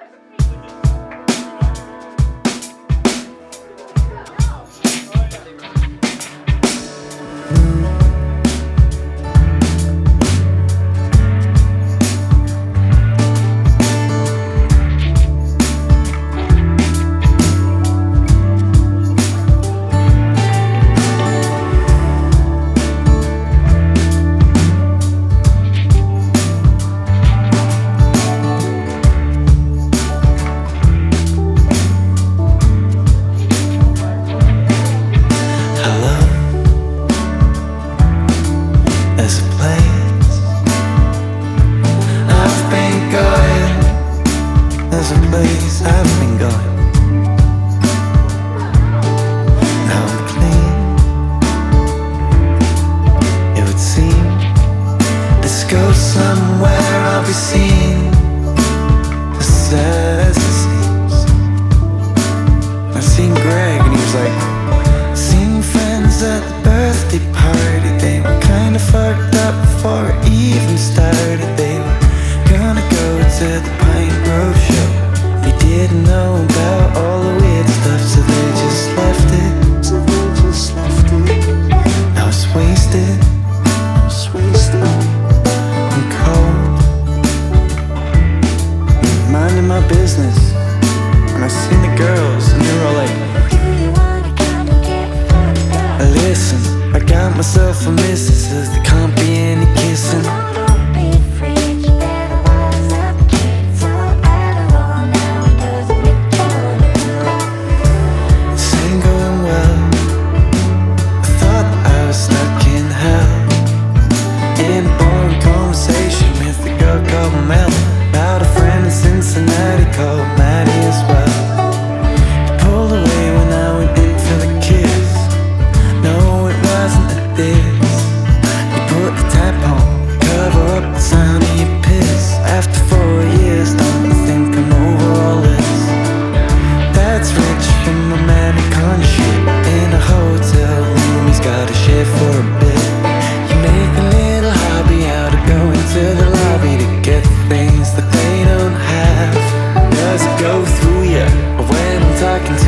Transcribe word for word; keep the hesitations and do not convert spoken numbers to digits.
There's a place I've been going. There's a place I've been going. Now I'm clean. It would seem let's go somewhere I'll be seen, as sad as it seems. I seen Greg and he was like, seen friends at the birthday party. They were kinda fucked up before it even started. They were gonna go to the Pine Grove show. They didn't know about all the weird stuff, so they just left it. So they just left it. Now it's wasted. It's wasted. I'm cold, minding my business, and I seen the girls and they were all like, listen, I got myself a missus, there can't be any kissing. This ain't going well. I thought I was stuck in hell, in a boring conversation with a girl called Mel, about a friend in Cincinnati called Maddie as well. He pulled away when I went in for the kiss. No, it wasn't a diss. You put the tap on, cover up the sound of your piss. After four years, don't you think I'm over all this? That's rich and romantic kind of shit. In a hotel room, he's gotta share for a bit. You make a little hobby out of going to the lobby to get things that they don't have. Does it go through you when I'm talking to